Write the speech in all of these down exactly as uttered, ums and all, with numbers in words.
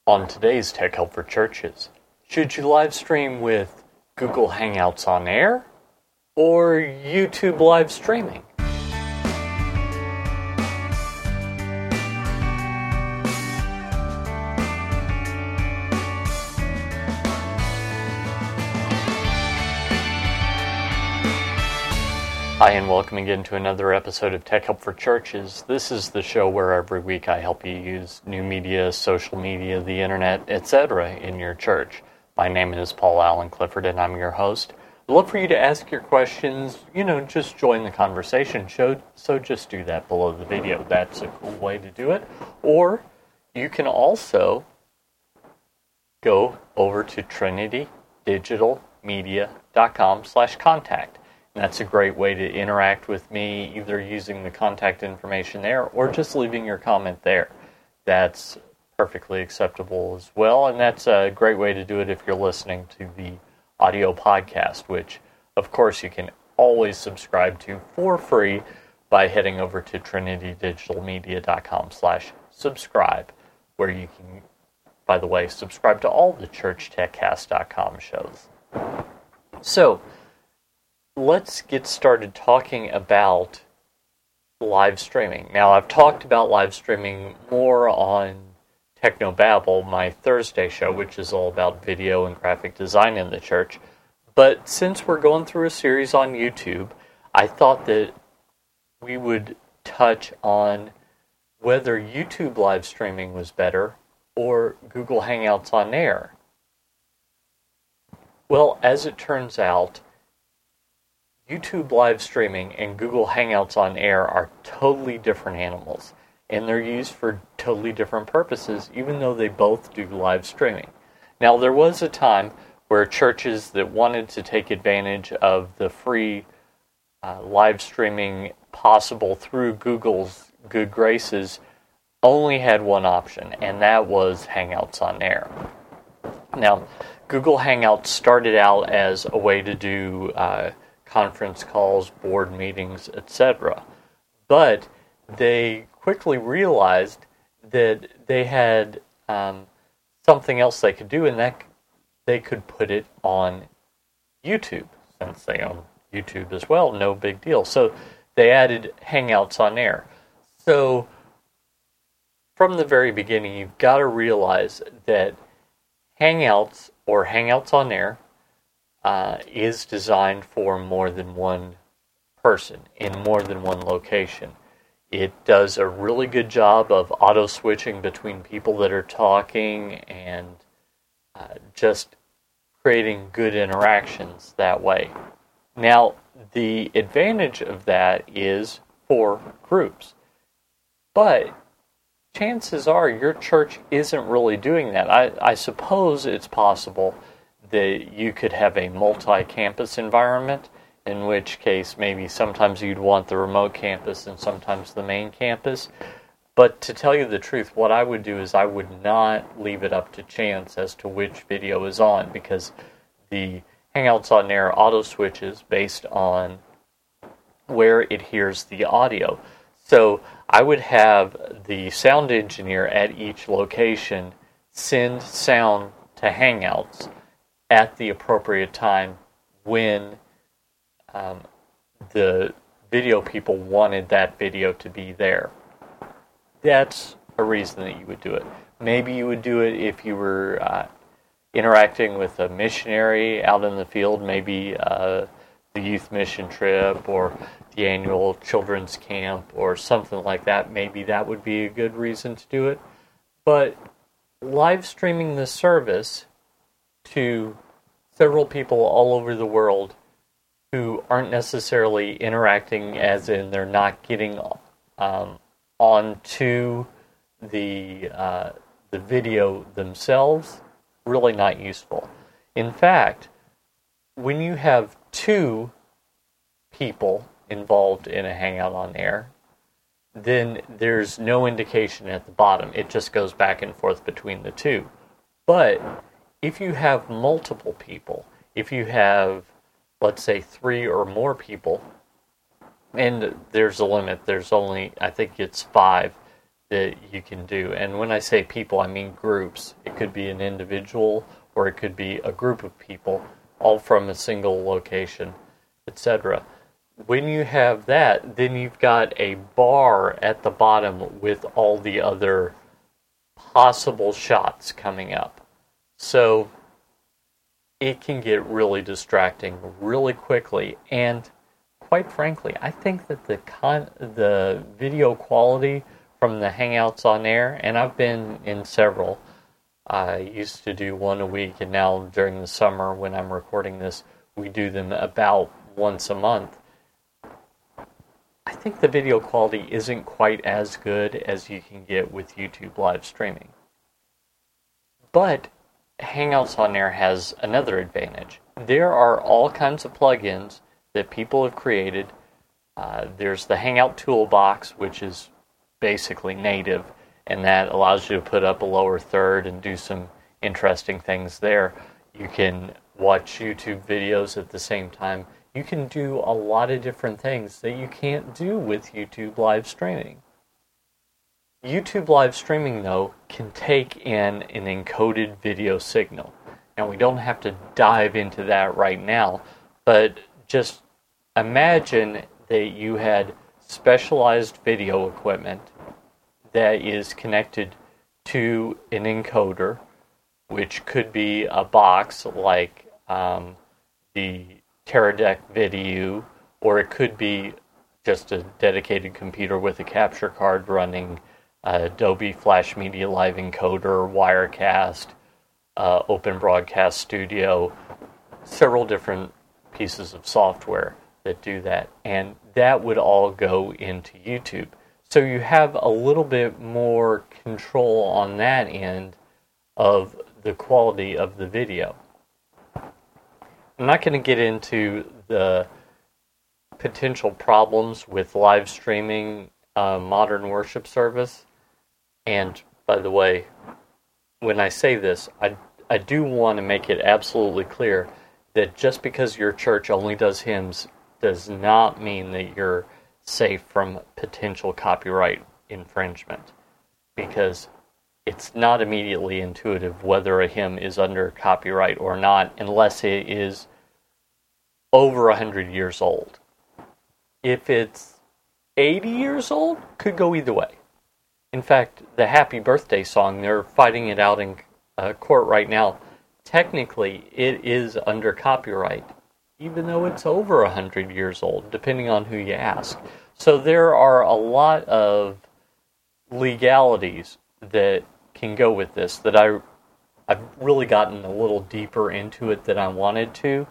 On today's Tech Help for Churches, should you live stream with Google Hangouts on Air or YouTube live streaming? Hi, and welcome again to another episode of Tech Help for Churches. This is the show where every week I help you use new media, social media, the internet, et cetera in your church. My name is Paul Allen Clifford, and I'm your host. I'd love for you to ask your questions, you know, just join the conversation. Show, so just do that below the video. That's a cool way to do it. Or you can also go over to trinity digital media dot com slash contact. And that's a great way to interact with me, either using the contact information there or just leaving your comment there. That's perfectly acceptable as well, and that's a great way to do it if you're listening to the audio podcast, which, of course, you can always subscribe to for free by heading over to trinity digital media dot com slash subscribe, where you can, by the way, subscribe to all the church tech cast dot com shows. So, let's get started talking about live streaming. Now, I've talked about live streaming more on Technobabble, my Thursday show, which is all about video and graphic design in the church. But since we're going through a series on YouTube, I thought that we would touch on whether YouTube live streaming was better or Google Hangouts on Air. Well, as it turns out, YouTube live streaming and Google Hangouts on Air are totally different animals, and they're used for totally different purposes, even though they both do live streaming. Now, there was a time where churches that wanted to take advantage of the free uh, live streaming possible through Google's good graces only had one option, and that was Hangouts on Air. Now, Google Hangouts started out as a way to do uh, conference calls, board meetings, et cetera. But they quickly realized that they had um, something else they could do, and that they could put it on YouTube. Since they own YouTube as well, no big deal. So they added Hangouts on Air. So from the very beginning, you've got to realize that Hangouts or Hangouts on Air Uh, is designed for more than one person in more than one location. It does a really good job of auto-switching between people that are talking and uh, just creating good interactions that way. Now, the advantage of that is for groups. But chances are your church isn't really doing that. I, I suppose it's possible that you could have a multi-campus environment, in which case maybe sometimes you'd want the remote campus and sometimes the main campus. But to tell you the truth, what I would do is I would not leave it up to chance as to which video is on, because the Hangouts on Air auto switches based on where it hears the audio. So I would have the sound engineer at each location send sound to Hangouts at the appropriate time when um, the video people wanted that video to be there. That's a reason that you would do it. Maybe you would do it if you were uh, interacting with a missionary out in the field, maybe uh, the youth mission trip or the annual children's camp or something like that. Maybe that would be a good reason to do it. But live streaming the service to several people all over the world who aren't necessarily interacting, as in they're not getting um, onto the uh, the video themselves, really not useful. In fact, when you have two people involved in a Hangout on Air, then there's no indication at the bottom. It just goes back and forth between the two. But if you have multiple people, if you have, let's say, three or more people, and there's a limit, there's only, I think it's five that you can do. And when I say people, I mean groups. It could be an individual or it could be a group of people, all from a single location, et cetera. When you have that, then you've got a bar at the bottom with all the other possible shots coming up. So it can get really distracting really quickly. And quite frankly, I think that the con- the video quality from the Hangouts on Air, and I've been in several. I used to do one a week, and now during the summer when I'm recording this, we do them about once a month. I think the video quality isn't quite as good as you can get with YouTube live streaming. But Hangouts on Air has another advantage. There are all kinds of plugins that people have created. Uh, there's the Hangout Toolbox, which is basically native, and that allows you to put up a lower third and do some interesting things there. You can watch YouTube videos at the same time. You can do a lot of different things that you can't do with YouTube live streaming. YouTube live streaming, though, can take in an encoded video signal. Now, we don't have to dive into that right now, but just imagine that you had specialized video equipment that is connected to an encoder, which could be a box like um, the Teradek Video, or it could be just a dedicated computer with a capture card running uh, Adobe Flash Media Live Encoder, Wirecast, uh, Open Broadcast Studio, several different pieces of software that do that, and that would all go into YouTube. So you have a little bit more control on that end of the quality of the video. I'm not going to get into the potential problems with live streaming uh, modern worship service. And by the way, when I say this, I, I do want to make it absolutely clear that just because your church only does hymns does not mean that you're safe from potential copyright infringement, because it's not immediately intuitive whether a hymn is under copyright or not unless it is over one hundred years old. If it's eighty years old, could go either way. In fact, the Happy Birthday song, they're fighting it out in uh, court right now. Technically, it is under copyright, even though it's over one hundred years old, depending on who you ask. So there are a lot of legalities that can go with this that I, I've really gotten a little deeper into it than I wanted to.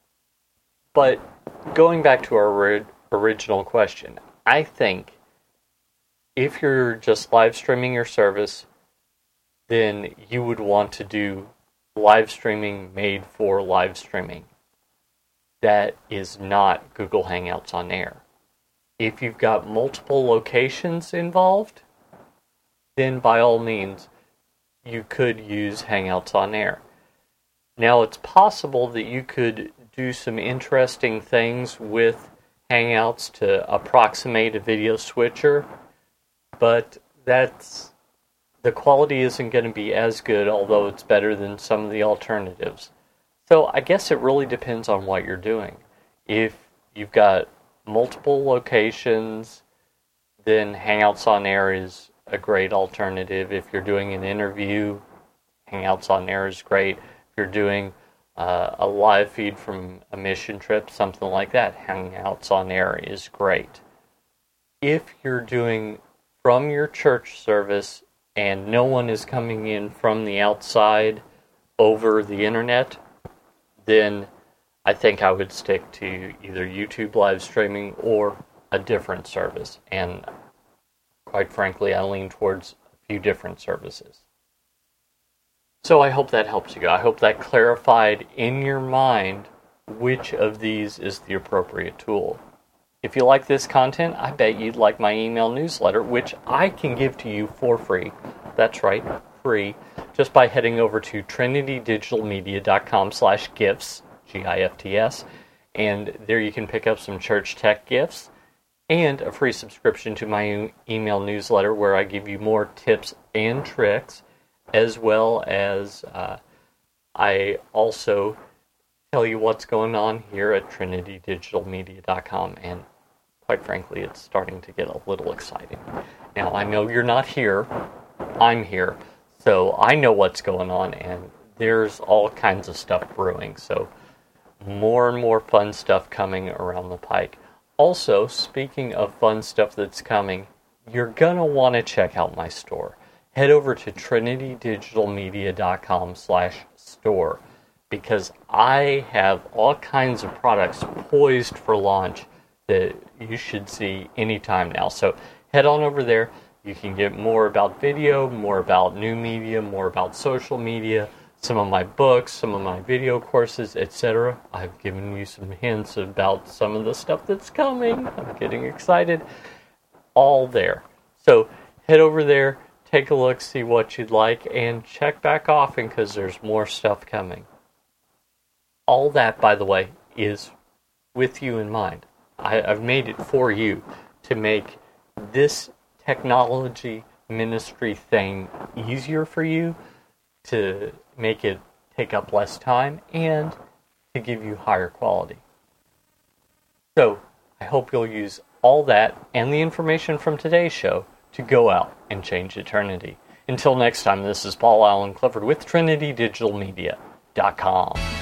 But going back to our ori- original question, I think if you're just live streaming your service, then you would want to do live streaming made for live streaming. That is not Google Hangouts on Air. If you've got multiple locations involved, then by all means, you could use Hangouts on Air. Now, it's possible that you could do some interesting things with Hangouts to approximate a video switcher, but that's the quality isn't going to be as good, although it's better than some of the alternatives. So I guess it really depends on what you're doing. If you've got multiple locations, then Hangouts on Air is a great alternative. If you're doing an interview, Hangouts on Air is great. If you're doing uh, a live feed from a mission trip, something like that, Hangouts on Air is great. If you're doing from your church service and no one is coming in from the outside over the internet, then I think I would stick to either YouTube live streaming or a different service. And quite frankly, I lean towards a few different services. So I hope that helps you. I hope that clarified in your mind which of these is the appropriate tool. If you like this content, I bet you'd like my email newsletter, which I can give to you for free. That's right, free, just by heading over to trinitydigitalmedia.com slash gifts, G I F T S, and there you can pick up some church tech gifts. and a free subscription to my e- email newsletter where I give you more tips and tricks, as well as uh, I also tell you what's going on here at Trinity Digital Media dot com, and quite frankly, it's starting to get a little exciting. Now, I know you're not here. I'm here. So I know what's going on, and there's all kinds of stuff brewing. So more and more fun stuff coming around the pike. Also, speaking of fun stuff that's coming, you're going to want to check out my store. Head over to Trinity Digital Media dot com slash store, because I have all kinds of products poised for launch that you should see anytime now. So head on over there. You can get more about video, more about new media, more about social media, some of my books, some of my video courses, et cetera. I've given you some hints about some of the stuff that's coming. I'm getting excited. All there. So head over there, take a look, see what you'd like, and check back often because there's more stuff coming. All that, by the way, is with you in mind. I, I've made it for you to make this technology ministry thing easier for you, to make it take up less time, and to give you higher quality. So, I hope you'll use all that and the information from today's show to go out and change eternity. Until next time, this is Paul Allen Clifford with Trinity Digital Media dot com.